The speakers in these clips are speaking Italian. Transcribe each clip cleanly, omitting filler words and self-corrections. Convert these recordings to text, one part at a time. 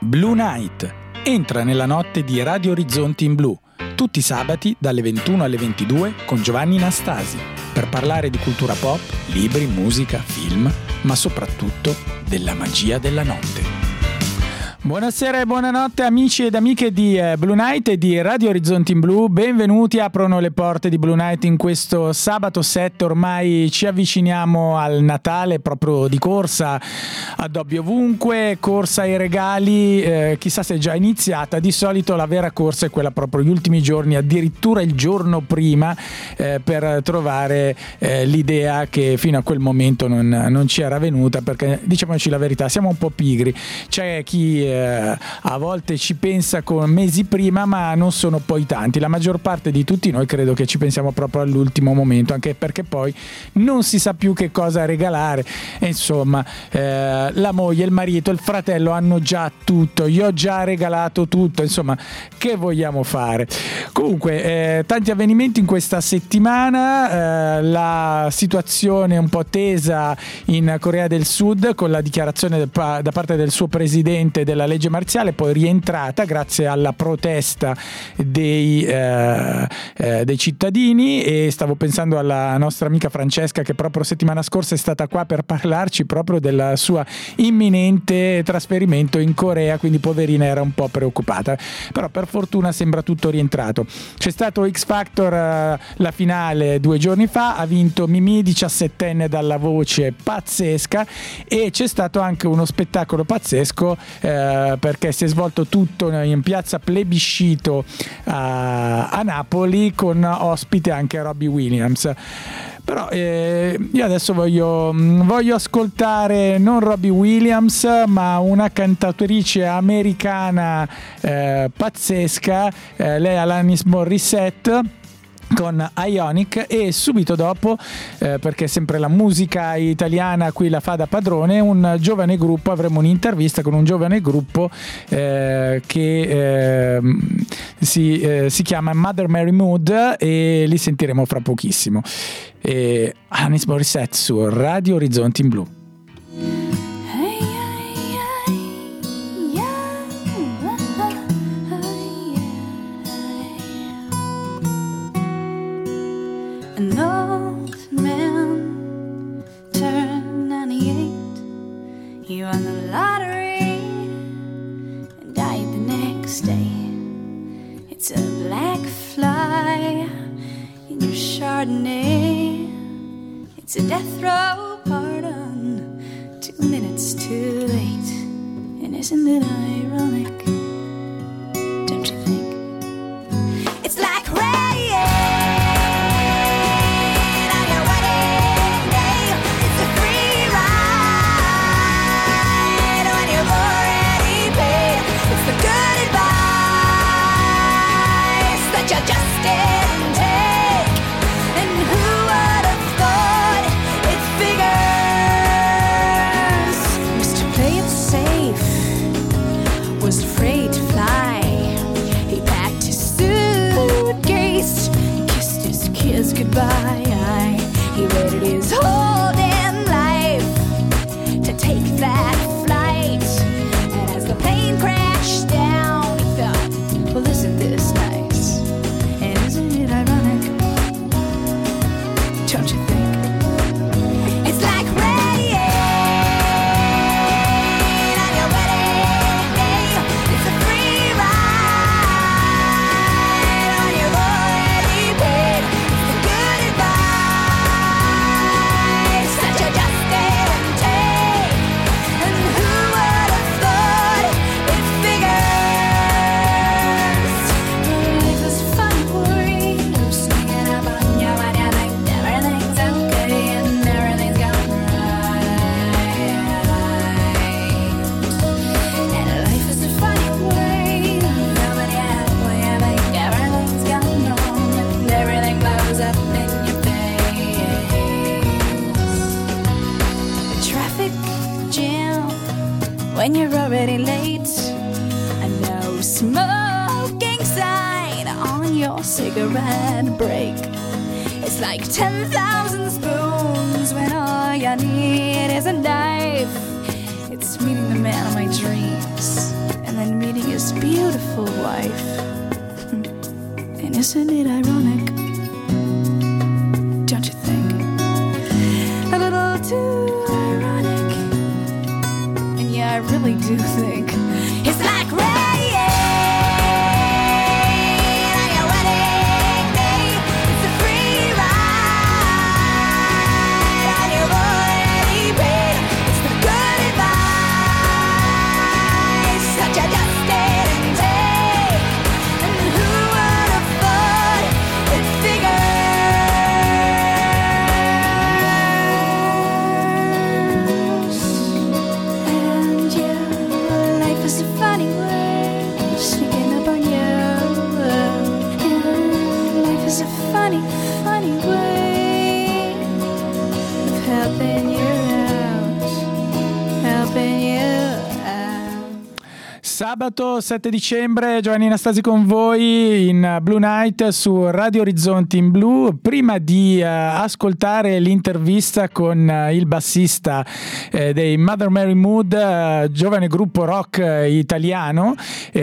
Blue Night. Entra nella notte di Radio Orizzonti in Blu, tutti i sabati dalle 21 alle 22 con Giovanni Nastasi, per parlare di cultura pop, libri, musica, film, ma soprattutto della magia della notte. Buonasera e buonanotte amici ed amiche di Blue Night e di Radio Orizzonti in Blu, benvenuti, aprono le porte di Blue Night in questo sabato 7, ormai ci avviciniamo al Natale proprio di corsa, addobbi ovunque, corsa ai regali, chissà se è già iniziata, di solito la vera corsa è quella proprio gli ultimi giorni, addirittura il giorno prima, per trovare l'idea che fino a quel momento non ci era venuta, perché diciamoci la verità, siamo un po' pigri, c'è chi a volte ci pensa con mesi prima, ma non sono poi tanti. La maggior parte di tutti noi credo che ci pensiamo proprio all'ultimo momento, anche perché poi non si sa più che cosa regalare e insomma la moglie, il marito, il fratello hanno già tutto, io ho già regalato tutto, insomma che vogliamo fare? Comunque tanti avvenimenti in questa settimana, la situazione un po' tesa in Corea del Sud con la dichiarazione da parte del suo presidente della legge marziale, poi rientrata grazie alla protesta dei cittadini, e stavo pensando alla nostra amica Francesca che proprio settimana scorsa è stata qua per parlarci proprio del suo imminente trasferimento in Corea, quindi poverina era un po' preoccupata, però per fortuna sembra tutto rientrato. C'è stato X Factor, la finale 2 giorni fa, ha vinto Mimì, 17enne dalla voce pazzesca, e c'è stato anche uno spettacolo pazzesco perché si è svolto tutto in piazza Plebiscito a Napoli, con ospite anche Robbie Williams. Però io adesso voglio ascoltare non Robbie Williams ma una cantautrice americana pazzesca, lei è Alanis Morissette con Ionic, e subito dopo, perché sempre la musica italiana qui la fa da padrone, un giovane gruppo, avremo un'intervista con un giovane gruppo che si chiama Mother Mary Mood, e li sentiremo fra pochissimo. Alanis Morissette su Radio Orizzonti in Blu. An old man turned 98. He won the lottery and died the next day. It's a black fly in your Chardonnay. It's a death row pardon, 2 minutes too late. And isn't it ironic? Don't you think? It's like rain. Goodbye. He waited his whole damn life to take that flight, and as the plane crashed down, he thought, well, isn't this nice? And isn't it ironic? Don't you think? It's like rain on your wedding day. It's a free ride on your already paid. When you're already late, a no smoking sign on your cigarette break. It's like 10,000 spoons when all you need is a knife. It's meeting the man of my dreams, and life. And isn't it ironic? Don't you think? A little too ironic. And yeah, I really do think it's like rain. Sabato 7 dicembre, Giovanni Anastasi con voi in Blue Night su Radio Orizzonti in Blu. Prima di ascoltare l'intervista con il bassista dei Mother Mary Mood, giovane gruppo rock italiano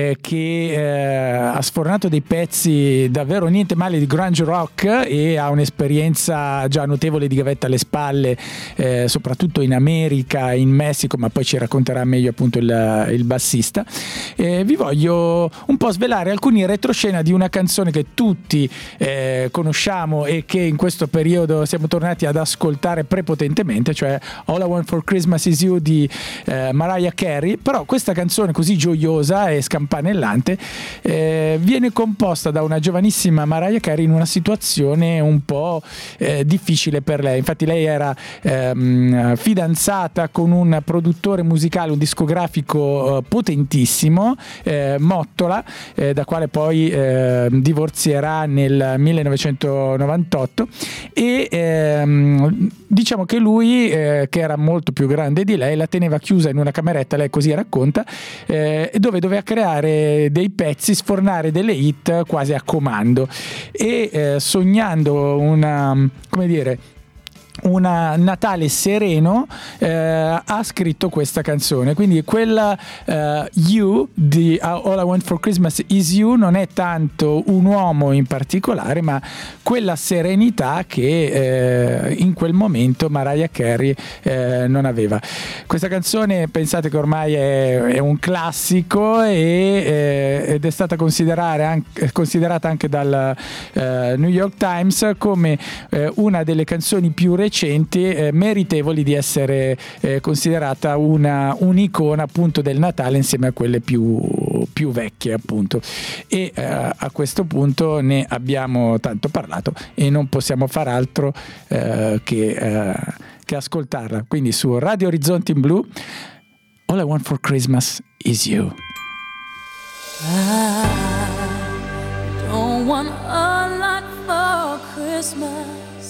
che ha sfornato dei pezzi davvero niente male di grunge rock e ha un'esperienza già notevole di gavetta alle spalle, soprattutto in America, in Messico, ma poi ci racconterà meglio appunto il bassista. Vi voglio un po' svelare alcuni retroscena di una canzone che tutti conosciamo e che in questo periodo siamo tornati ad ascoltare prepotentemente, cioè All I Want for Christmas Is You di Mariah Carey. Però questa canzone così gioiosa e scampanellante viene composta da una giovanissima Mariah Carey in una situazione un po' difficile per lei. Infatti lei era fidanzata con un produttore musicale, un discografico potentissimo, Mottola, da quale poi divorzierà nel 1998 e diciamo che lui, che era molto più grande di lei, la teneva chiusa in una cameretta, lei così racconta, dove doveva creare dei pezzi, sfornare delle hit quasi a comando e sognando un Natale sereno ha scritto questa canzone. Quindi quella You di All I Want for Christmas Is You non è tanto un uomo in particolare, ma quella serenità che in quel momento Mariah Carey non aveva. Questa canzone, pensate che ormai è un classico ed è stata considerata anche dal New York Times come una delle canzoni più recenti meritevoli di essere considerata un'icona appunto del Natale insieme a quelle più vecchie appunto. E a questo punto ne abbiamo tanto parlato e non possiamo far altro che ascoltarla. Quindi su Radio Orizzonti in Blu, All I Want for Christmas Is You. I don't want a lot for Christmas.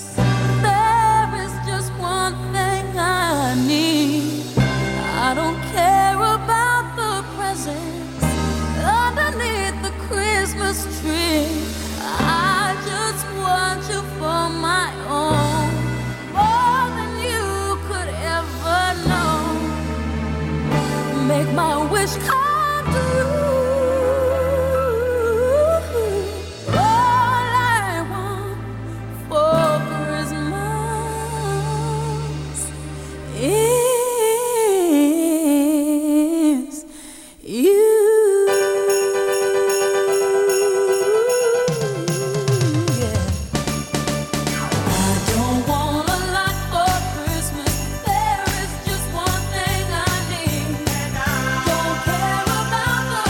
I need. I don't care about the presents underneath the Christmas tree. I just want you for my own, more than you could ever know. Make my wish come true. All I want for Christmas is you. Yeah. I don't want a lot for Christmas. There is just one thing I need. Don't care about the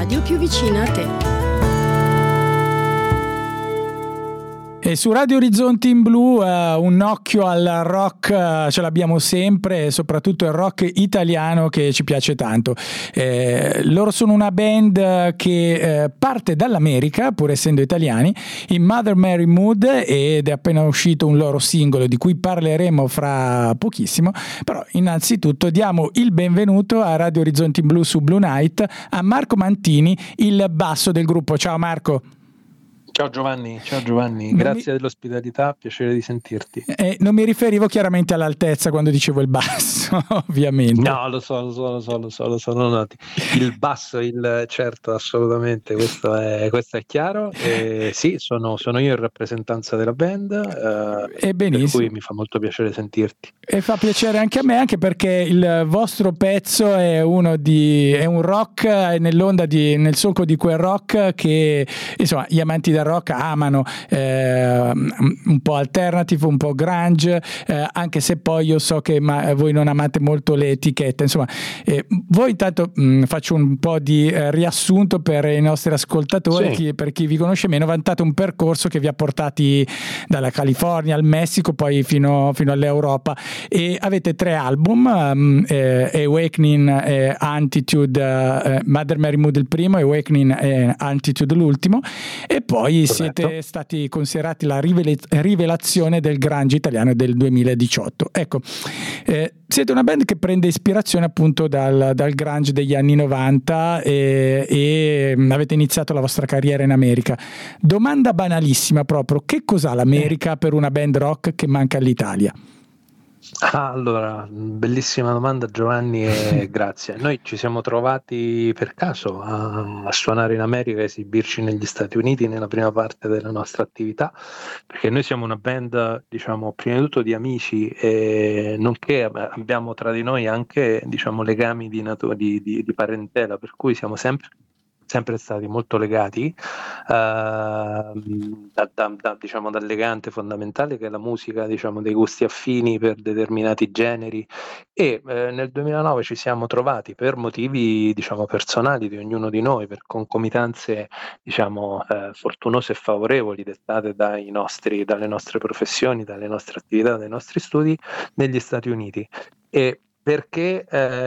radio più vicina a te. E su Radio Orizzonti in Blu un occhio al rock ce l'abbiamo sempre, e soprattutto il rock italiano che ci piace tanto. Loro sono una band che parte dall'America, pur essendo italiani, in Mother Mary Mood, ed è appena uscito un loro singolo di cui parleremo fra pochissimo. Però innanzitutto diamo il benvenuto a Radio Orizzonti in Blu su Blue Night a Marco Mantini, il basso del gruppo. Ciao Marco. Ciao Giovanni, grazie dell'ospitalità, piacere di sentirti. Non mi riferivo chiaramente all'altezza quando dicevo il basso, ovviamente. No, lo so, lo noti. Il basso, certo, assolutamente, questo è chiaro. Sì, sono io in rappresentanza della band, per cui mi fa molto piacere sentirti. E fa piacere anche a me, anche perché il vostro pezzo è un rock nel solco di quel rock che, insomma, gli amanti del rock amano, un po' alternative, un po' grunge, anche se poi io so che voi non amate molto le etichette. Insomma, voi intanto faccio un po' di riassunto per i nostri ascoltatori. Sì. Per chi vi conosce meno, vantate un percorso che vi ha portati dalla California al Messico, poi fino all'Europa, e avete 3 album, Awakening, Antitude, Mother Mary Mood il primo, Awakening e Antitude l'ultimo, e poi siete stati considerati la rivelazione del grunge italiano del 2018. Ecco, siete una band che prende ispirazione appunto dal grunge degli anni 90 e avete iniziato la vostra carriera in America. Domanda banalissima proprio: che cos'ha l'America per una band rock che manca all'Italia? Allora, bellissima domanda Giovanni, e grazie. Noi ci siamo trovati per caso a suonare in America e esibirci negli Stati Uniti nella prima parte della nostra attività, perché noi siamo una band, diciamo, prima di tutto di amici, e nonché abbiamo tra di noi anche, diciamo, legami di parentela, per cui siamo sempre stati molto legati, diciamo, dal legante fondamentale che è la musica, diciamo, dei gusti affini per determinati generi, e nel 2009 ci siamo trovati per motivi, diciamo, personali di ognuno di noi, per concomitanze, diciamo, fortunose e favorevoli dettate dalle nostre professioni, dalle nostre attività, dai nostri studi negli Stati Uniti. E perché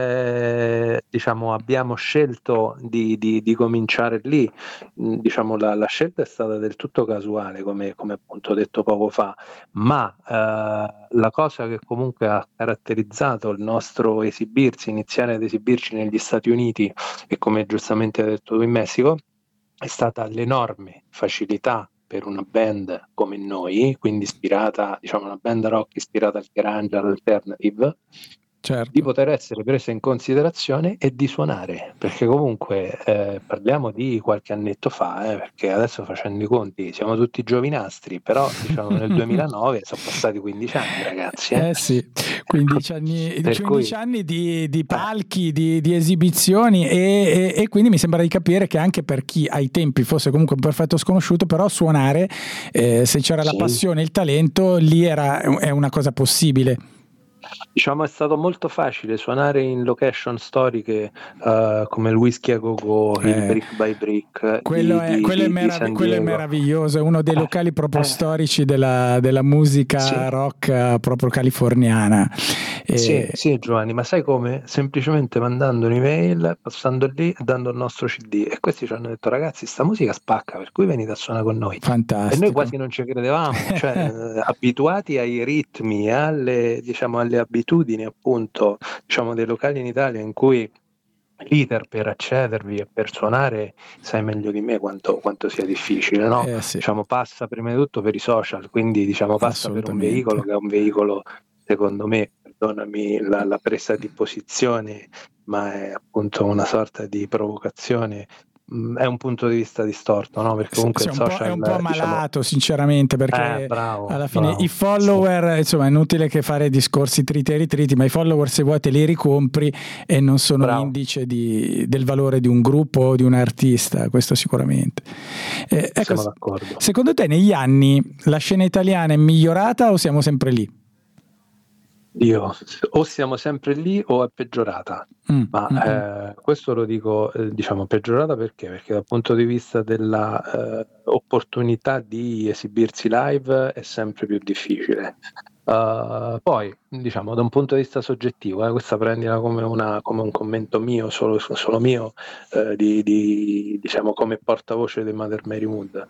diciamo, abbiamo scelto di cominciare lì? Diciamo, la scelta è stata del tutto casuale, come appunto detto poco fa, ma la cosa che comunque ha caratterizzato il nostro iniziare ad esibirci negli Stati Uniti, e come giustamente hai detto tu in Messico, è stata l'enorme facilità per una band come noi, quindi ispirata, diciamo, una band rock ispirata al grunge, all'alternative, Certo. di poter essere presa in considerazione e di suonare, perché comunque parliamo di qualche annetto fa, perché adesso, facendo i conti, siamo tutti giovinastri, però diciamo nel 2009 sono passati 15 anni, ragazzi. Sì, 15 anni di palchi, di esibizioni, e quindi mi sembra di capire che anche per chi ai tempi fosse comunque un perfetto sconosciuto, però suonare, se c'era la passione e il talento, lì è una cosa possibile. Diciamo, è stato molto facile suonare in location storiche come il Whisky a Go-Go, il Brick by Brick. Quello è meraviglioso, è uno dei locali proprio storici della musica rock proprio californiana. Sì, Giovanni, ma sai come? Semplicemente mandando un'email, passando lì e dando il nostro CD, e questi ci hanno detto: ragazzi, sta musica spacca, per cui venite a suonare con noi. Fantastico. E noi quasi non ci credevamo, cioè abituati ai ritmi, alle abitudini, appunto, diciamo, dei locali in Italia in cui l'iter per accedervi e per suonare, sai meglio di me quanto sia difficile, no? Sì. Diciamo, passa prima di tutto per i social, quindi diciamo passa per un veicolo che è un veicolo, secondo me, perdonami la presa di posizione, ma è appunto una sorta di provocazione. È un punto di vista distorto, no? Perché comunque il social è un po' malato, diciamo, sinceramente, perché bravo, alla fine i follower, insomma, è inutile che fare discorsi triti e ritriti, ma i follower, se vuoi, te li ricompri e non sono indice del valore di un gruppo o di un artista, questo sicuramente. Ecco, siamo d'accordo. Secondo te negli anni la scena italiana è migliorata o siamo sempre lì? Dio, o siamo sempre lì o è peggiorata, ma questo lo dico, diciamo, peggiorata perché dal punto di vista della opportunità di esibirsi live è sempre più difficile. Poi, diciamo, da un punto di vista soggettivo, questa prendila come un commento mio, solo mio, diciamo, come portavoce di Mother Mary Mood.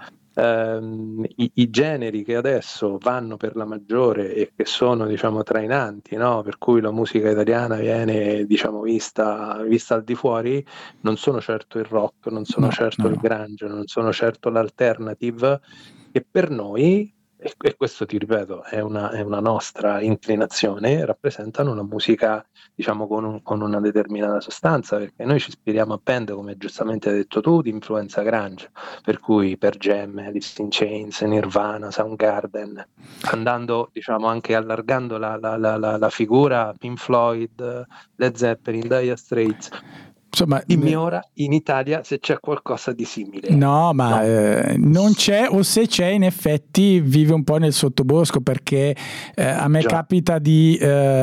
I generi che adesso vanno per la maggiore e che sono, diciamo, trainanti, no? Per cui la musica italiana viene, diciamo, vista al di fuori, non sono certo il rock, non sono certo il grunge, non sono certo l'alternative, che per noi, e questo ti ripeto è una nostra inclinazione, rappresentano una musica, diciamo, con una determinata sostanza, perché noi ci ispiriamo a band, come giustamente hai detto tu, di influenza grunge, per cui Pearl Jam, Alice in Chains, Nirvana, Soundgarden, andando, diciamo, anche allargando la figura, Pink Floyd, Led Zeppelin, Dire Straits. Insomma, dimmi ora in Italia se c'è qualcosa di simile. No, ma non c'è, o se c'è in effetti vive un po' nel sottobosco, perché a me capita di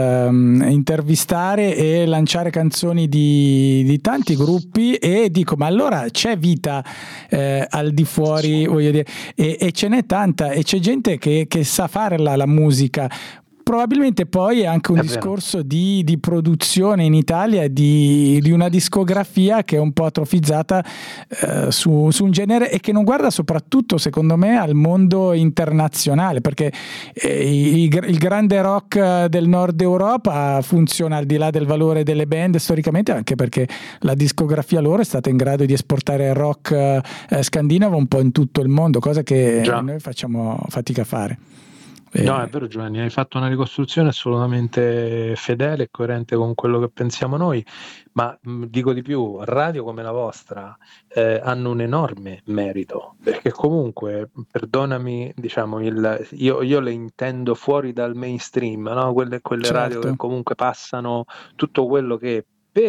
intervistare e lanciare canzoni di tanti gruppi e dico, ma allora c'è vita al di fuori, voglio dire, e ce n'è tanta, e c'è gente che sa fare la musica. Probabilmente poi è anche un discorso di produzione in Italia, di una discografia che è un po' atrofizzata su un genere e che non guarda soprattutto, secondo me, al mondo internazionale, perché il grande rock del nord Europa funziona al di là del valore delle band storicamente, anche perché la discografia loro è stata in grado di esportare il rock scandinavo un po' in tutto il mondo, cosa che noi facciamo fatica a fare. No, è vero Giovanni, hai fatto una ricostruzione assolutamente fedele e coerente con quello che pensiamo noi, ma dico di più, radio come la vostra hanno un enorme merito, perché comunque, perdonami, diciamo, io le intendo fuori dal mainstream, no? Quelle radio che comunque passano tutto quello che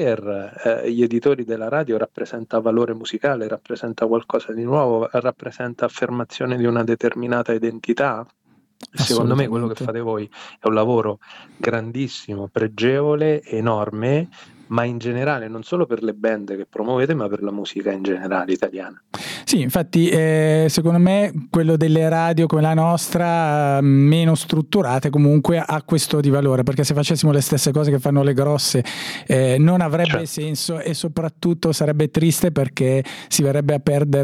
per gli editori della radio rappresenta valore musicale, rappresenta qualcosa di nuovo, rappresenta affermazione di una determinata identità. Secondo me quello che fate voi è un lavoro grandissimo, pregevole, enorme, ma in generale non solo per le band che promuovete, ma per la musica in generale italiana. Sì, infatti secondo me quello delle radio come la nostra, meno strutturate, comunque ha questo di valore, perché se facessimo le stesse cose che fanno le grosse non avrebbe senso, e soprattutto sarebbe triste, perché si verrebbe a perdere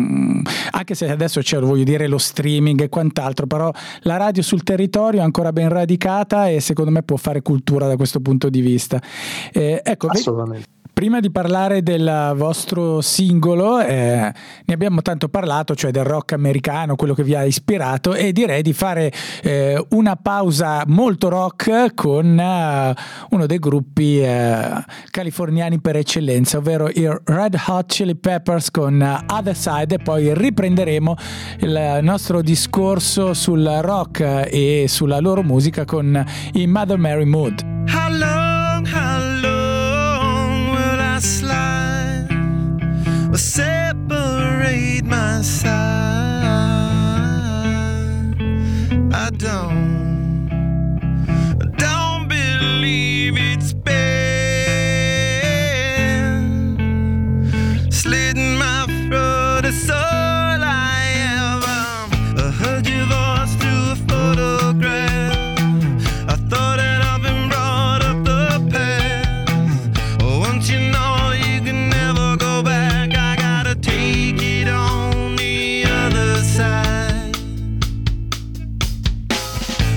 anche se adesso c'è, voglio dire, lo streaming e quant'altro, però la radio sul territorio è ancora ben radicata e secondo me può fare cultura da questo punto di vista. Ecco, assolutamente. Prima di parlare del vostro singolo, ne abbiamo tanto parlato, cioè del rock americano, quello che vi ha ispirato, e direi di fare una pausa molto rock con uno dei gruppi californiani per eccellenza, ovvero i Red Hot Chili Peppers con Other Side, e poi riprenderemo il nostro discorso sul rock e sulla loro musica con i Mother Mary Mood. How long will I slide or separate my side? I don't believe it's been slitting my throat. It's all I am. I heard your voice through a photograph. I thought that I've been brought up the past. Once you know you can never go back, I gotta take it on the other side.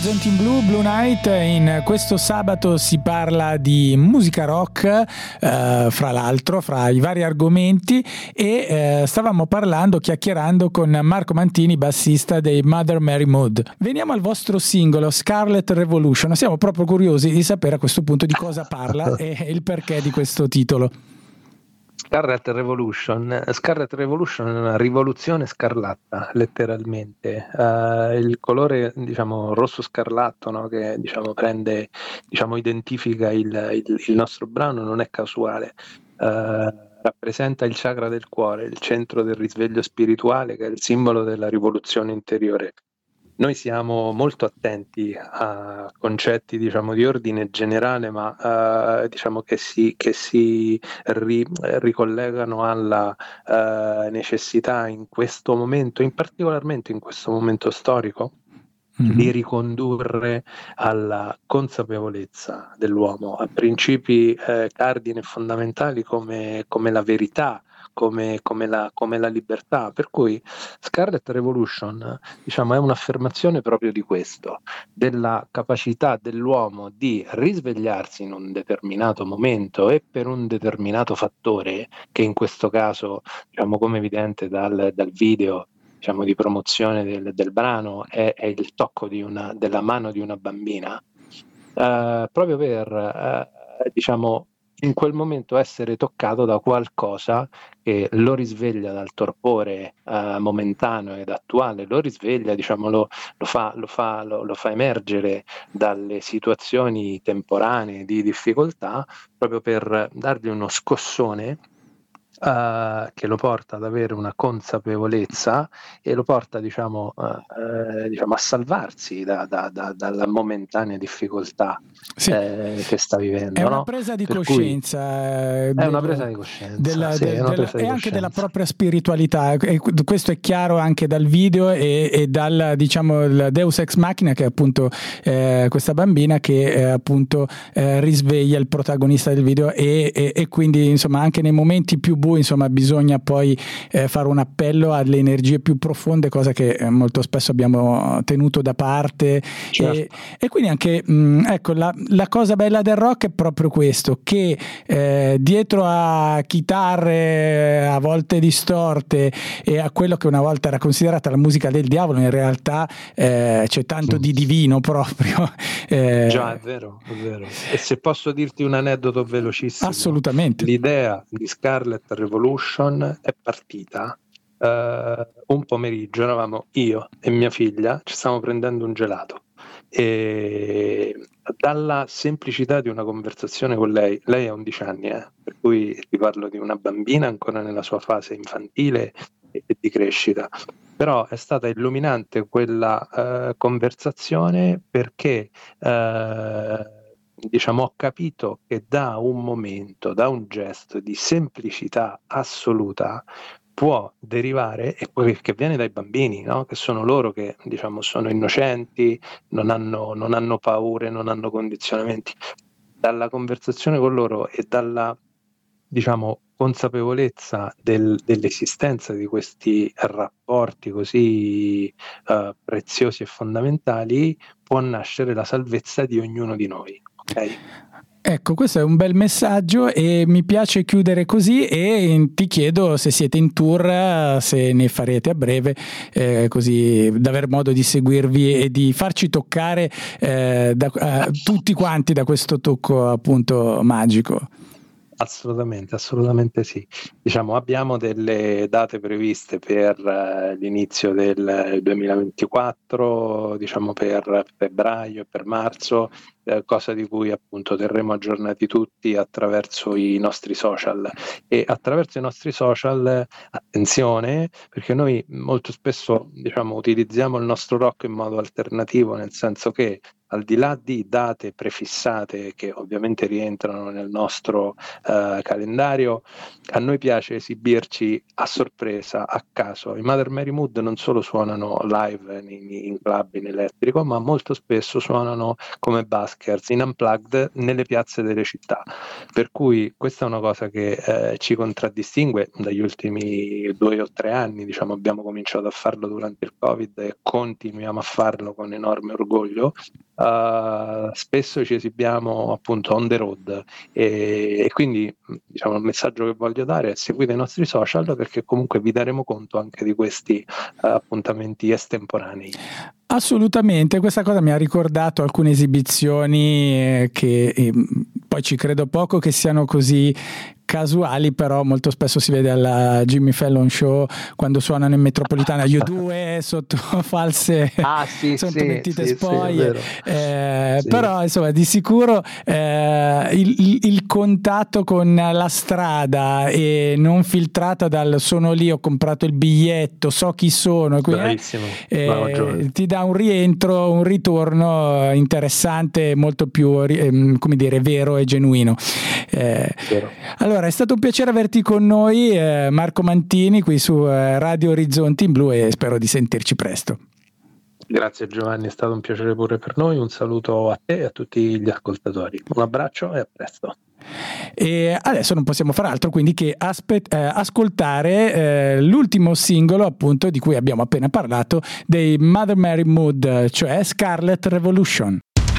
Orizzonti in Blu, Blue Night. In questo sabato si parla di musica rock, fra l'altro, fra i vari argomenti, e stavamo chiacchierando con Marco Mantini, bassista dei Mother Mary Mood. Veniamo al vostro singolo Scarlet Revolution. Siamo proprio curiosi di sapere a questo punto di cosa parla e il perché di questo titolo. Scarlet Revolution è una rivoluzione scarlatta, letteralmente. Il colore, diciamo, rosso scarlatto, no? Che diciamo prende, diciamo, identifica il nostro brano, non è casuale. Rappresenta il chakra del cuore, il centro del risveglio spirituale, che è il simbolo della rivoluzione interiore. Noi siamo molto attenti a concetti, diciamo, di ordine generale, ma diciamo che si ricollegano alla necessità in questo momento, particolarmente in questo momento storico, di ricondurre alla consapevolezza dell'uomo, a principi cardine e fondamentali come la verità, come la libertà. Per cui Scarlet Revolution, diciamo, è un'affermazione proprio di questo, della capacità dell'uomo di risvegliarsi in un determinato momento e per un determinato fattore, che in questo caso, diciamo, come evidente dal video, diciamo, di promozione del brano, è il tocco della mano di una bambina, proprio per diciamo in quel momento essere toccato da qualcosa che lo risveglia dal torpore momentaneo ed attuale, lo risveglia, diciamo, lo fa emergere dalle situazioni temporanee di difficoltà, proprio per dargli uno scossone che lo porta ad avere una consapevolezza e lo porta, diciamo, a salvarsi dalla momentanea difficoltà che sta vivendo. È una no? presa di Per coscienza. È una presa di coscienza, e anche della propria spiritualità. E questo è chiaro anche dal video e dal, diciamo, il Deus Ex Machina, che è appunto questa bambina che appunto risveglia il protagonista del video e quindi, insomma, anche nei momenti più bui, insomma, bisogna poi fare un appello alle energie più profonde, cosa che molto spesso abbiamo tenuto da parte. Certo. E quindi anche ecco, la cosa bella del rock è proprio questo, che dietro a chitarre a volte distorte e a quello che una volta era considerata la musica del diavolo, in realtà c'è tanto di divino proprio. Già, è vero. E se posso dirti un aneddoto velocissimo, assolutamente. L'idea di Scarlet Revolution è partita un pomeriggio, eravamo io e mia figlia, ci stavamo prendendo un gelato, e dalla semplicità di una conversazione con lei ha 11 anni, per cui ti parlo di una bambina ancora nella sua fase infantile e di crescita, però è stata illuminante quella conversazione, perché diciamo, ho capito che da un momento, da un gesto di semplicità assoluta, può derivare, e poi che viene dai bambini, no? Che sono loro che, diciamo, sono innocenti, non hanno paure, non hanno condizionamenti. Dalla conversazione con loro e dalla, diciamo, consapevolezza dell'esistenza di questi rapporti così preziosi e fondamentali, può nascere la salvezza di ognuno di noi. Okay? Ecco, questo è un bel messaggio e mi piace chiudere così, e ti chiedo se siete in tour, se ne farete a breve, così da aver modo di seguirvi e di farci toccare tutti quanti da questo tocco appunto magico. Assolutamente sì. Diciamo, abbiamo delle date previste per l'inizio del 2024, diciamo per febbraio e per marzo, cosa di cui appunto terremo aggiornati tutti attraverso i nostri social. E attraverso i nostri social, attenzione, perché noi molto spesso, diciamo, utilizziamo il nostro rock in modo alternativo, nel senso che al di là di date prefissate che ovviamente rientrano nel nostro calendario, a noi piace esibirci a sorpresa, a caso. I Mother Mary Mood non solo suonano live in club in elettrico, ma molto spesso suonano come bus buskers in unplugged nelle piazze delle città, per cui questa è una cosa che ci contraddistingue dagli ultimi 2 o 3 anni, diciamo. Abbiamo cominciato a farlo durante il Covid e continuiamo a farlo con enorme orgoglio. Spesso ci esibiamo appunto on the road e quindi, diciamo, il messaggio che voglio dare è: seguite i nostri social, perché comunque vi daremo conto anche di questi appuntamenti estemporanei. Assolutamente, questa cosa mi ha ricordato alcune esibizioni che poi ci credo poco che siano così casuali, però molto spesso si vede alla Jimmy Fallon Show quando suonano in metropolitana U2 sotto false sotto mentite spoglie, però insomma di sicuro il contatto con la strada e non filtrata dal sono lì, ho comprato il biglietto, so chi sono, ti dà un rientro, un ritorno interessante, molto più come dire, vero e genuino. Allora, è stato un piacere averti con noi, Marco Mantini, qui su Radio Orizzonti in Blu, e spero di sentirci presto. Grazie Giovanni, è stato un piacere pure per noi. Un saluto a te e a tutti gli ascoltatori. Un abbraccio e a presto. E adesso non possiamo fare altro quindi che ascoltare l'ultimo singolo, appunto, di cui abbiamo appena parlato, dei Mother Mary Mood, cioè Scarlet Revolution.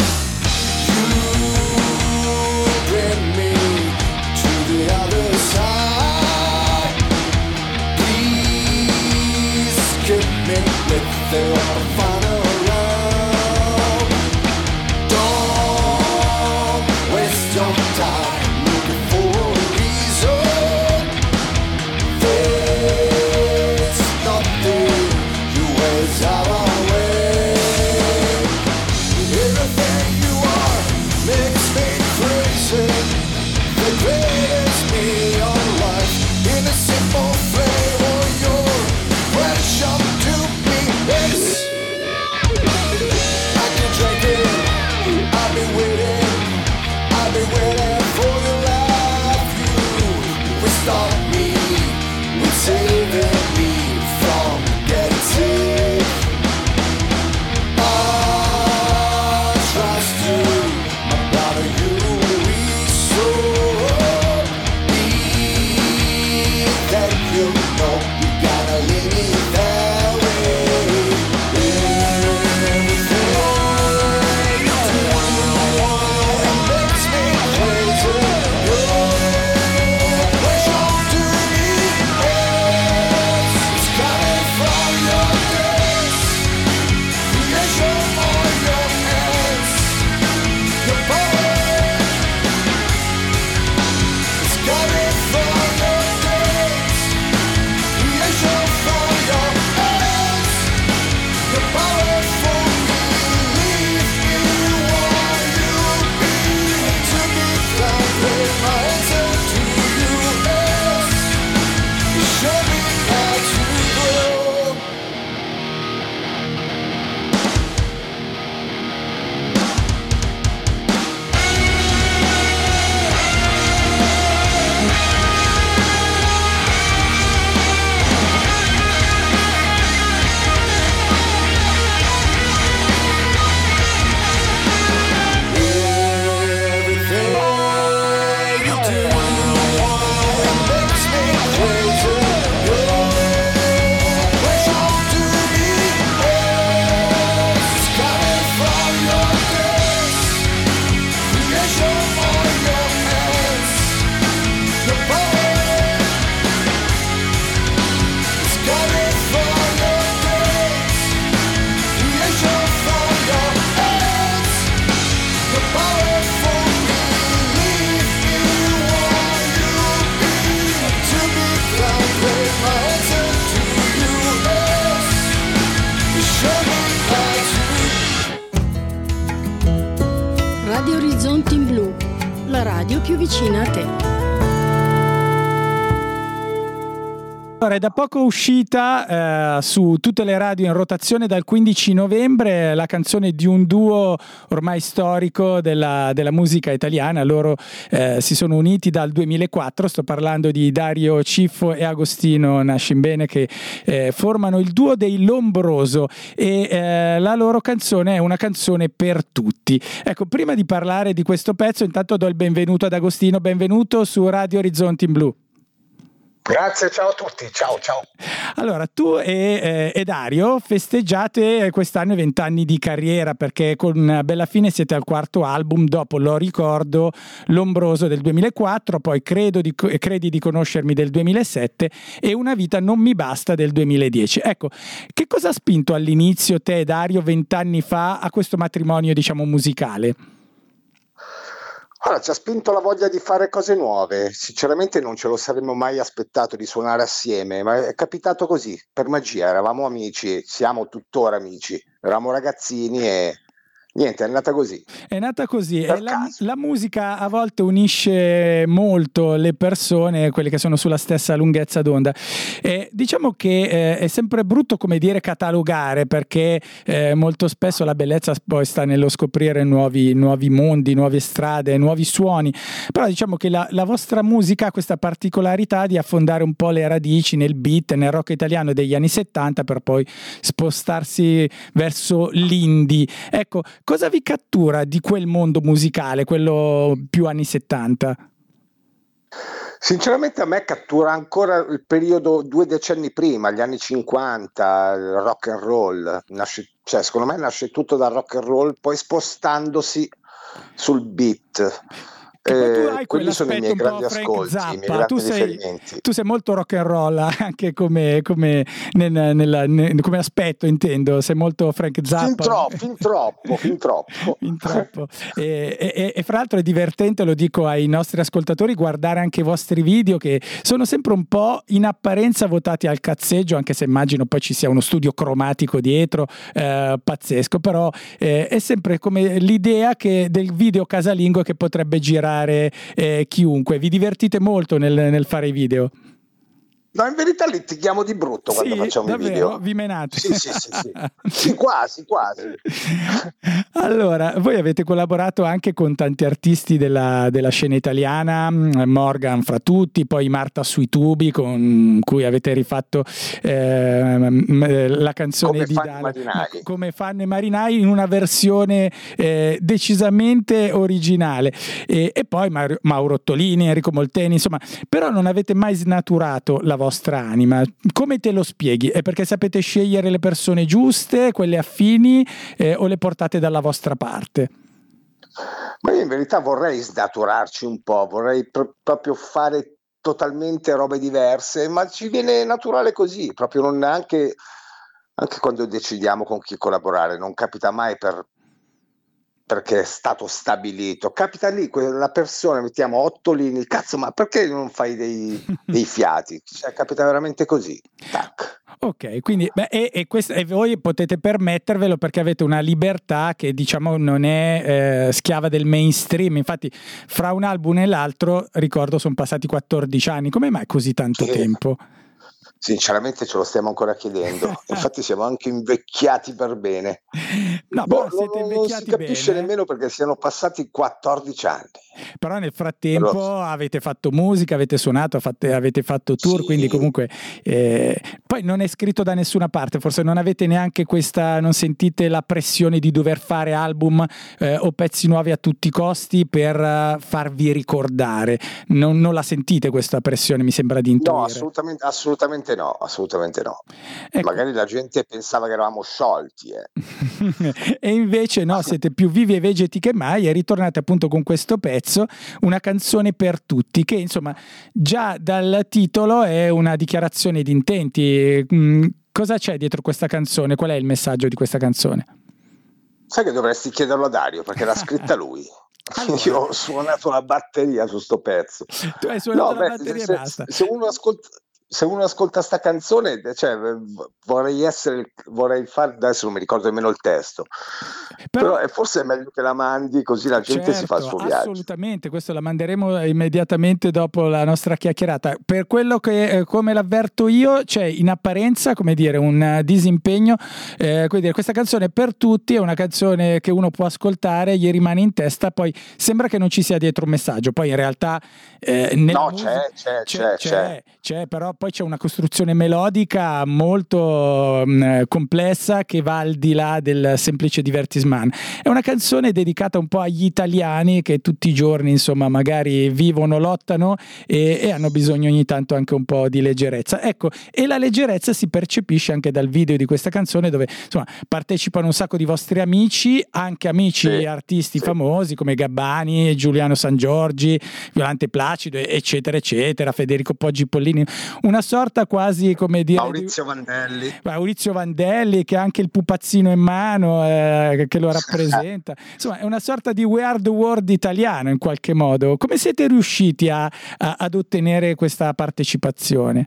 Radio Orizzonti in Blu, la radio più vicina a te. Allora, è da poco uscita su tutte le radio in rotazione dal 15 novembre la canzone di un duo ormai storico della musica italiana. Loro si sono uniti dal 2004, sto parlando di Dario Ciffo e Agostino Nascimbene, che formano il duo dei Lombroso, e la loro canzone è una canzone per tutti. Ecco, prima di parlare di questo pezzo, intanto do il benvenuto ad Agostino. Benvenuto su Radio Orizzonti in Blu. Grazie, ciao a tutti, ciao. Allora, tu e Dario festeggiate quest'anno i 20 anni di carriera, perché con Bella Fine siete al quarto album, dopo Lo ricordo, Lombroso del 2004, poi Credi di conoscermi del 2007 e Una vita non mi basta del 2010. Ecco, che cosa ha spinto all'inizio te e Dario 20 anni fa a questo matrimonio, diciamo, musicale? Allora, ci ha spinto la voglia di fare cose nuove. Sinceramente non ce lo saremmo mai aspettato di suonare assieme, ma è capitato così, per magia. Eravamo amici, siamo tuttora amici, eravamo ragazzini e niente, è nata così. È nata così, Per e caso. la musica a volte unisce molto le persone, quelle che sono sulla stessa lunghezza d'onda. Diciamo che è sempre brutto, come dire, catalogare, perché molto spesso la bellezza poi sta nello scoprire nuovi mondi, nuove strade, nuovi suoni. Però diciamo che la vostra musica ha questa particolarità di affondare un po' le radici nel beat, nel rock italiano degli anni 70, per poi spostarsi verso l'indie. Ecco, cosa vi cattura di quel mondo musicale, quello più anni 70? Sinceramente a me cattura ancora il periodo 2 decenni prima, gli anni 50, il rock and roll. Secondo me nasce tutto dal rock and roll, poi spostandosi sul beat. Che poi tu hai Quelli sono i miei quell'aspetto un po' grandi Frank ascolti, i miei Zappa, grandi riferimenti. tu sei molto rock and roll, anche come aspetto, intendo, sei molto Frank Zappa. Fin troppo. Fin troppo. E fra l'altro è divertente, lo dico ai nostri ascoltatori, guardare anche i vostri video, che sono sempre un po' in apparenza votati al cazzeggio, anche se immagino poi ci sia uno studio cromatico dietro pazzesco, però è sempre come l'idea del video casalingo che potrebbe girare chiunque. Vi divertite molto nel fare i video? No, in verità litighiamo di brutto quando facciamo davvero? i video. Vi menate? Sì. Sì, quasi. Allora, voi avete collaborato anche con tanti artisti della scena italiana, Morgan fra tutti, poi Marta sui tubi, con cui avete rifatto la canzone di Dalla, Come fanno i marinai, in una versione decisamente originale. E poi Mauro Ottolini, Enrico Molteni, insomma, però non avete mai snaturato la vostra anima. Come te lo spieghi? È perché sapete scegliere le persone giuste, quelle affini, o le portate dalla vostra parte? Ma io in verità vorrei snaturarci un po', vorrei proprio fare totalmente robe diverse, ma ci viene naturale così, proprio non anche quando decidiamo con chi collaborare, non capita mai perché è stato stabilito, capita lì, quella persona, mettiamo Ottolini, cazzo, ma perché non fai dei fiati? Cioè, capita veramente così, tac. Ok, quindi e voi potete permettervelo perché avete una libertà che, diciamo, non è schiava del mainstream. Infatti fra un album e l'altro, ricordo, sono passati 14 anni. Come mai così tanto tempo? Sinceramente ce lo stiamo ancora chiedendo. Infatti siamo anche invecchiati per bene. No, però siete invecchiati non si capisce bene. nemmeno perché siano passati 14 anni. Però nel frattempo avete fatto musica, avete suonato, avete fatto tour, Sì. quindi comunque poi non è scritto da nessuna parte, forse non avete neanche non sentite la pressione di dover fare album o pezzi nuovi a tutti i costi per farvi ricordare. Non la sentite questa pressione, mi sembra di intuire. No, assolutamente no. Ecco. Magari la gente pensava che eravamo sciolti. E invece no, siete più vivi e vegeti che mai, e ritornate appunto con questo pezzo, una canzone per tutti, che insomma già dal titolo è una dichiarazione di intenti. Cosa c'è dietro questa canzone? Qual è il messaggio di questa canzone? Sai che dovresti chiederlo a Dario, perché l'ha scritta lui. Allora. Io ho suonato la batteria su sto pezzo. Tu hai suonato la batteria e basta. Se uno ascolta se uno ascolta sta canzone, cioè, vorrei fare, adesso non mi ricordo nemmeno il testo, però forse è meglio che la mandi, così la gente si fa il suo viaggio. Assolutamente, questo la manderemo immediatamente dopo la nostra chiacchierata. Per quello che, come l'avverto io, c'è in apparenza, come dire, un disimpegno, come dire, questa canzone per tutti è una canzone che uno può ascoltare, gli rimane in testa, poi sembra che non ci sia dietro un messaggio, poi in realtà no, c'è, però poi c'è una costruzione melodica molto complessa che va al di là del semplice divertissement. È una canzone dedicata un po' agli italiani che tutti i giorni, insomma, magari vivono, lottano e hanno bisogno ogni tanto anche un po' di leggerezza. Ecco, e la leggerezza si percepisce anche dal video di questa canzone, dove insomma partecipano un sacco di vostri amici, anche amici artisti famosi come Gabbani, Giuliano Sangiorgi, Violante Placido, eccetera eccetera, Federico Poggi Pollini, una sorta quasi, come dire, Maurizio Vandelli, che ha anche il pupazzino in mano che lo rappresenta, insomma è una sorta di We Are the World italiano in qualche modo. Come siete riusciti ad ottenere questa partecipazione?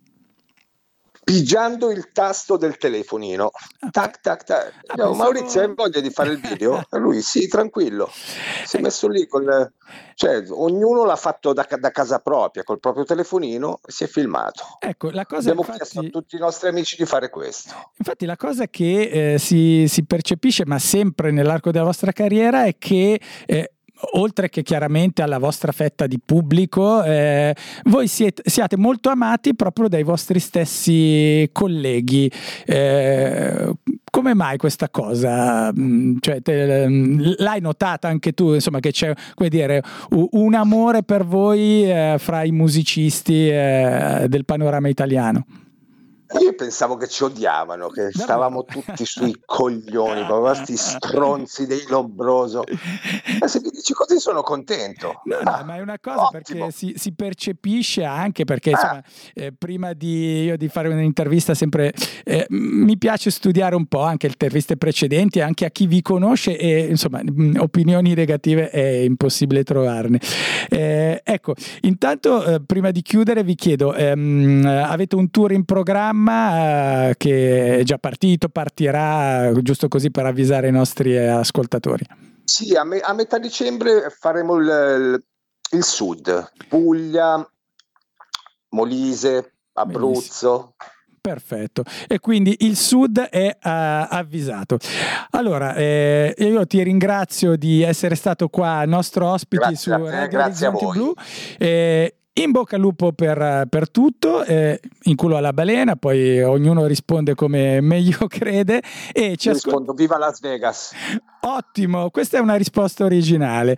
Pigiando il tasto del telefonino, tac tac tac. Maurizio, hai voglia di fare il video? Lui sì, tranquillo, si è messo lì cioè ognuno l'ha fatto da casa propria col proprio telefonino e si è filmato. Ecco, la cosa, abbiamo chiesto a tutti i nostri amici di fare questo. Infatti la cosa che si percepisce, ma sempre nell'arco della vostra carriera, è che oltre che chiaramente alla vostra fetta di pubblico, voi siate molto amati proprio dai vostri stessi colleghi. Come mai questa cosa? Cioè, l'hai notata anche tu, insomma, che c'è, come dire, un amore per voi fra i musicisti del panorama italiano? Io pensavo che ci odiavano, che stavamo tutti sui coglioni, questi stronzi dei Lombroso. Ma se mi dici così sono contento. No, ma è una cosa, ottimo, perché si percepisce anche, perché insomma, prima di fare un'intervista sempre mi piace studiare un po' anche le interviste precedenti, anche a chi vi conosce, e insomma opinioni negative è impossibile trovarne. Ecco, intanto prima di chiudere vi chiedo, avete un tour in programma che è già partito, partirà, giusto così per avvisare i nostri ascoltatori? Sì, a metà dicembre faremo il sud, Puglia, Molise, Abruzzo. Perfetto, e quindi il sud è avvisato. Allora, io ti ringrazio di essere stato qua nostro ospite su Radio Orizzonti Blu. In bocca al lupo per tutto, in culo alla balena, poi ognuno risponde come meglio crede. E ci rispondo viva Las Vegas. Ottimo, questa è una risposta originale.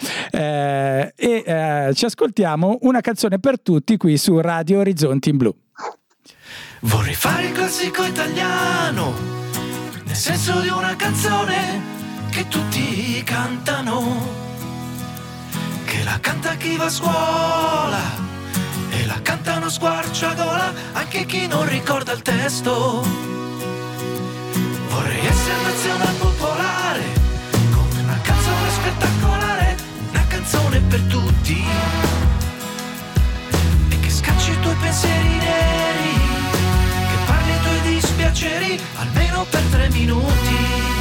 Ci ascoltiamo una canzone per tutti qui su Radio Orizzonti in Blu. Vorrei fare il classico italiano, nel senso di una canzone che tutti cantano, che la canta chi va a scuola e la cantano squarciagola anche chi non ricorda il testo. Vorrei essere nazionale popolare, come una canzone spettacolare, una canzone per tutti, e che scacci i tuoi pensieri neri, che parli i tuoi dispiaceri almeno per 3 minuti.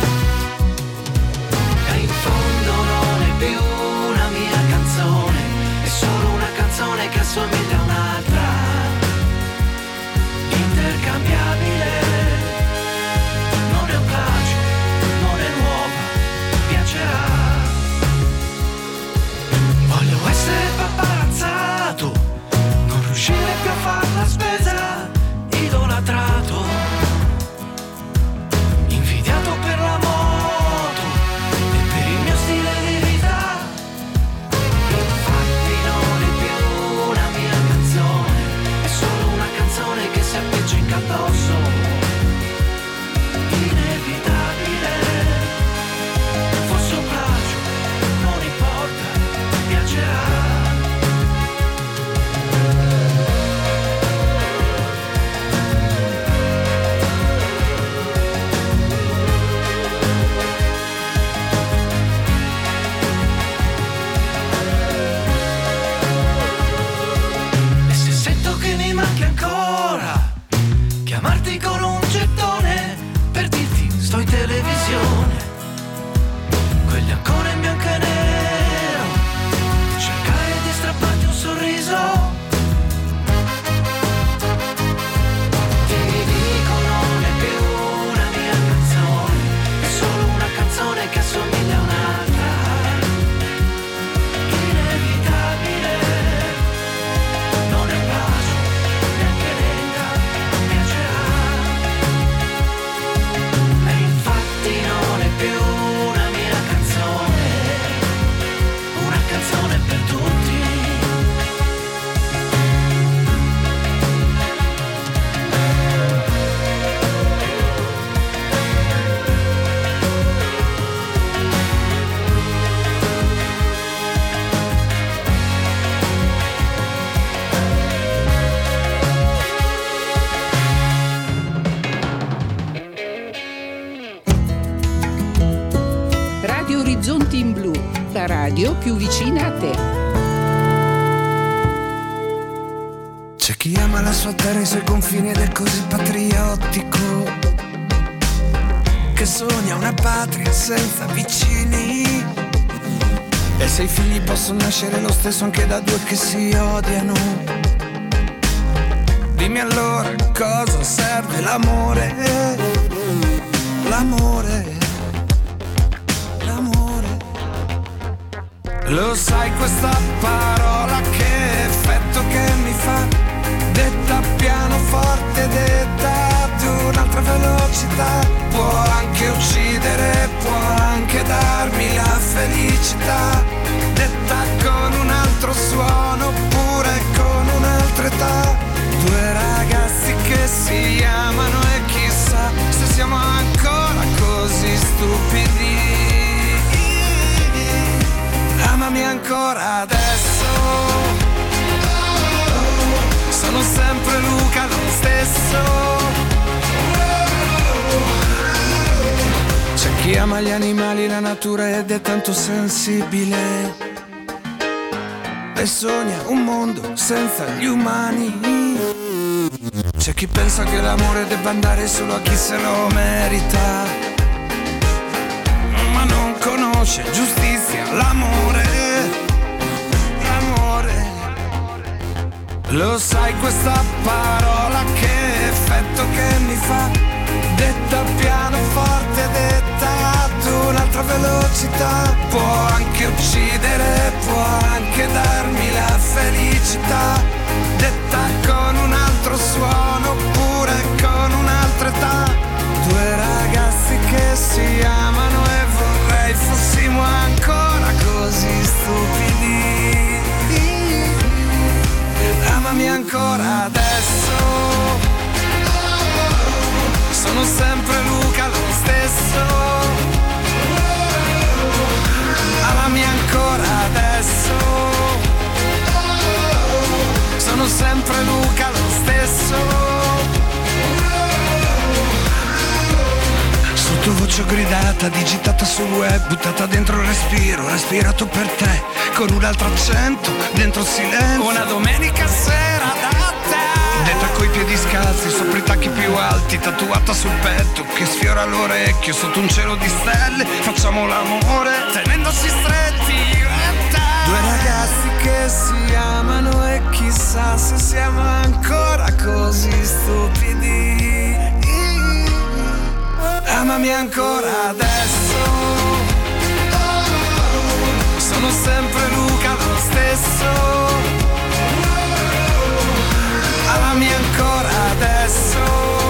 E in fondo non è più una mia canzone, è solo una canzone che assomiglia a un'altra, intercambiabile, non è un plagio, non è nuova, piacerà. Voglio essere paparazzato, non riuscire più a far la spesa, idolatrato, invidiato per la moto e per il mio stile di vita. Infatti non è più una mia televisione, quelli ancora in bianco e nero, cercare di strapparti un sorriso. Che assomiglia a un'altra, inevitabile, non è un caso, neanche lenta, non piacerà. E infatti non è più una mia canzone, una canzone per tutti. Orizzonti in Blu, la radio più vicina a te. C'è chi ama la sua terra e i suoi confini ed è così patriottico, che sogna una patria senza vicini. E se i figli possono nascere lo stesso anche da due che si odiano, dimmi allora cosa serve l'amore, l'amore. Lo sai questa parola che effetto che mi fa, detta pianoforte, detta ad un'altra velocità, può anche uccidere, può anche darmi la felicità, detta con un altro suono oppure con un'altra età. Due ragazzi che si amano e chissà se siamo ancora così stupidi. Amami ancora adesso, sono sempre Luca lo stesso. C'è chi ama gli animali, la natura ed è tanto sensibile e sogna un mondo senza gli umani. C'è chi pensa che l'amore debba andare solo a chi se lo merita, ma non conosce giustizia, l'amore, l'amore. Lo sai questa parola che effetto che mi fa, detta pianoforte, detta ad un'altra velocità, può anche uccidere, può anche darmi la felicità, detta con un altro suono oppure con un'altra età. Due ragazzi che si amano e vorrei fossimo ancora così stupidi. Amami ancora adesso, sono sempre Luca lo stesso. Amami ancora adesso, sono sempre Luca lo stesso. Sottovoce gridata, digitata sul web, buttata dentro il respiro, respirato per te, con un altro accento, dentro il silenzio. Una domenica sera da te, detta coi piedi scalzi, sopra i tacchi più alti, tatuata sul petto, che sfiora l'orecchio, sotto un cielo di stelle, facciamo l'amore, tenendosi stretti. Due ragazzi che si amano e chissà se siamo ancora così stupidi. Amami ancora adesso, sono sempre Luca lo stesso. Amami ancora adesso,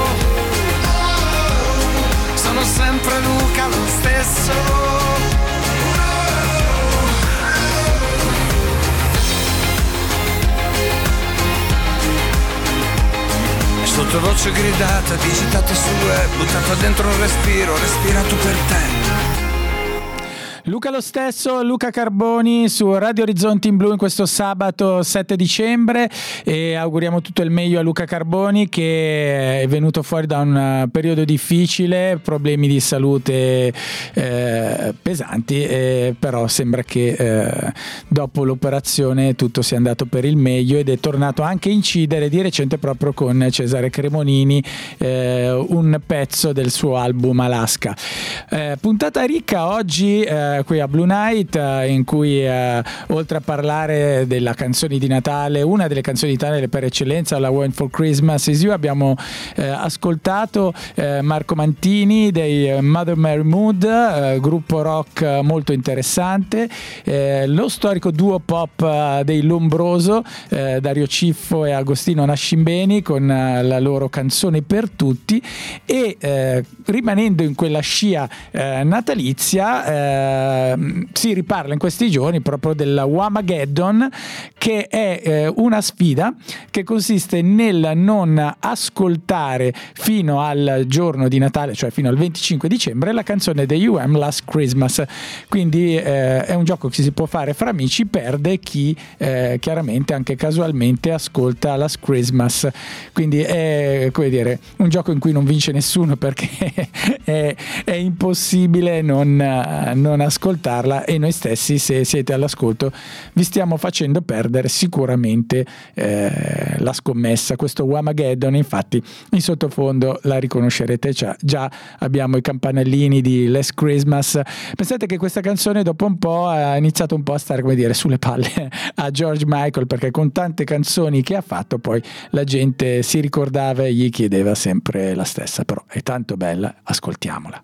sono sempre Luca lo stesso. Sottovoce gridata, digitata sul web, buttata dentro un respiro, respirato per te. Luca lo stesso, Luca Carboni su Radio Orizzonti in Blu in questo sabato 7 dicembre e auguriamo tutto il meglio a Luca Carboni che è venuto fuori da un periodo difficile, problemi di salute pesanti, però sembra che dopo l'operazione tutto sia andato per il meglio ed è tornato anche a incidere di recente proprio con Cesare Cremonini un pezzo del suo album Alaska. Puntata ricca oggi qui a Blue Night, in cui oltre a parlare della canzone di Natale, una delle canzoni di Natale per eccellenza, la One for Christmas Is You, abbiamo ascoltato Marco Mantini dei Mother Mary Mood, gruppo rock molto interessante, lo storico duo pop dei Lombroso, Dario Ciffo e Agostino Nascimbeni con la loro canzone Per Tutti, e rimanendo in quella scia natalizia si riparla in questi giorni proprio della Whamageddon, che è una sfida che consiste nel non ascoltare fino al giorno di Natale, cioè fino al 25 dicembre, la canzone degli UM Last Christmas. Quindi è un gioco che si può fare fra amici, perde chi chiaramente anche casualmente ascolta Last Christmas, quindi è, come dire, un gioco in cui non vince nessuno perché è impossibile non ascoltarla, e noi stessi, se siete all'ascolto, vi stiamo facendo perdere sicuramente la scommessa. Questo Whamageddon, infatti, in sottofondo la riconoscerete già abbiamo i campanellini di Last Christmas. Pensate che questa canzone dopo un po' ha iniziato un po' a stare, come dire, sulle palle a George Michael, perché con tante canzoni che ha fatto poi la gente si ricordava e gli chiedeva sempre la stessa, però è tanto bella, ascoltiamola.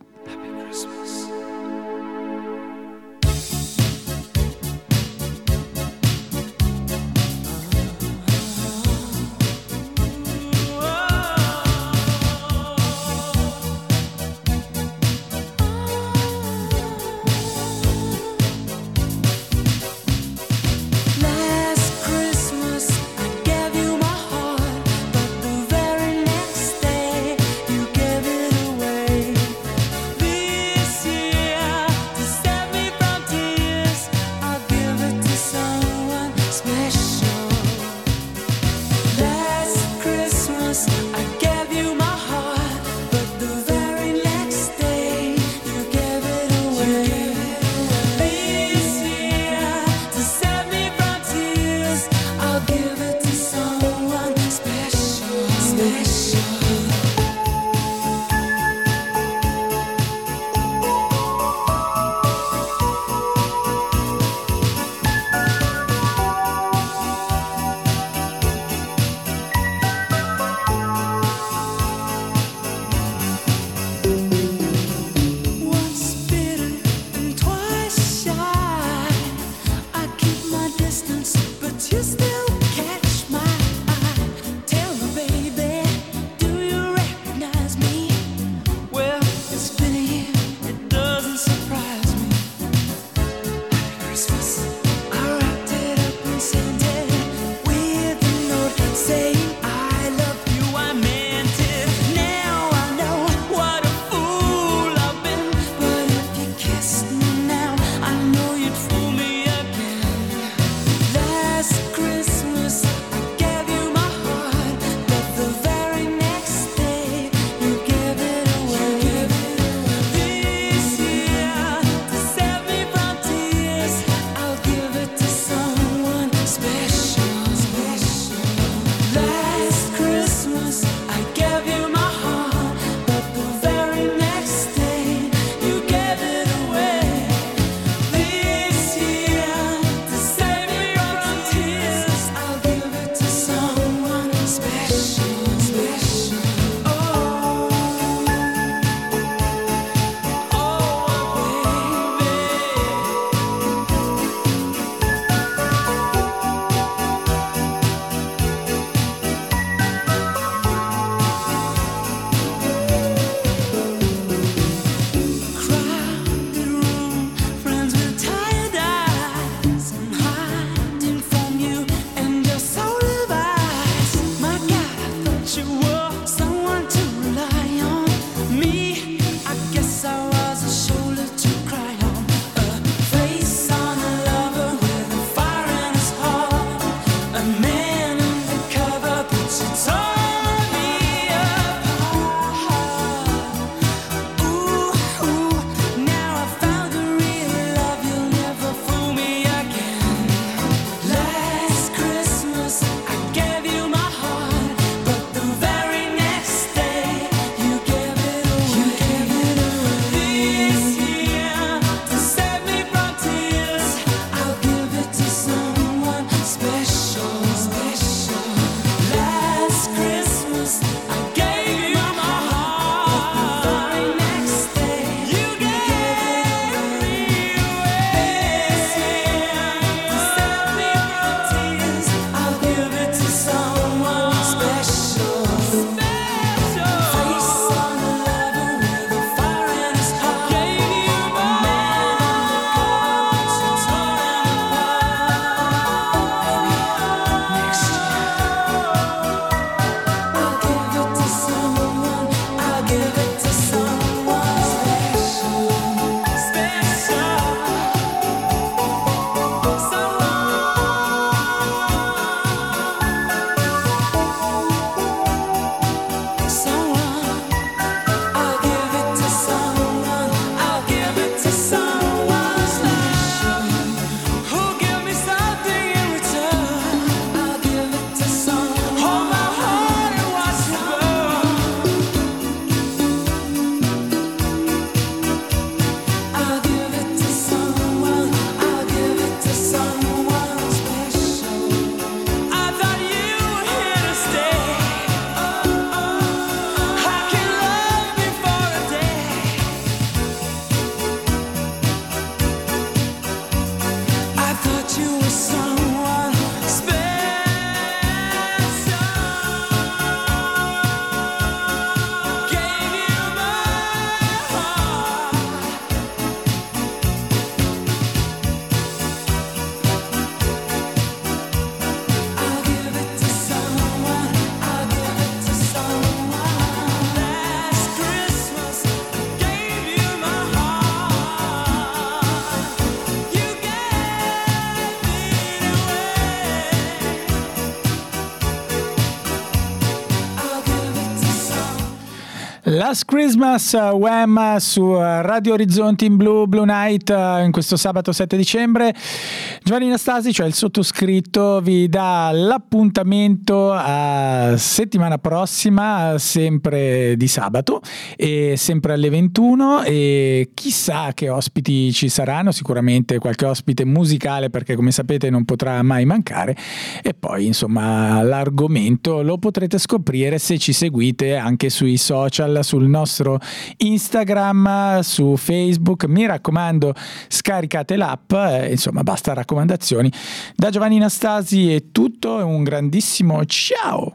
Last Christmas, Wham su Radio Orizzonti in Blu, Blue Night, in questo sabato 7 dicembre. Giovanni Nastasi, cioè il sottoscritto, vi dà l'appuntamento a settimana prossima, sempre di sabato e sempre alle 21, e chissà che ospiti ci saranno, sicuramente qualche ospite musicale, perché come sapete non potrà mai mancare, e poi insomma l'argomento lo potrete scoprire se ci seguite anche sui social, sul nostro Instagram, su Facebook. Mi raccomando, scaricate l'app, insomma basta raccomandazioni. Da Giovanni Nastasi è tutto, e un grandissimo ciao.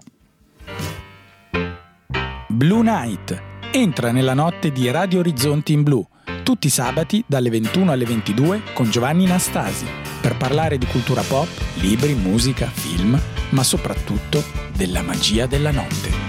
Blue Night entra nella notte di Radio Orizzonti in Blu, tutti i sabati dalle 21 alle 22 con Giovanni Nastasi, per parlare di cultura pop, libri, musica, film, ma soprattutto della magia della notte.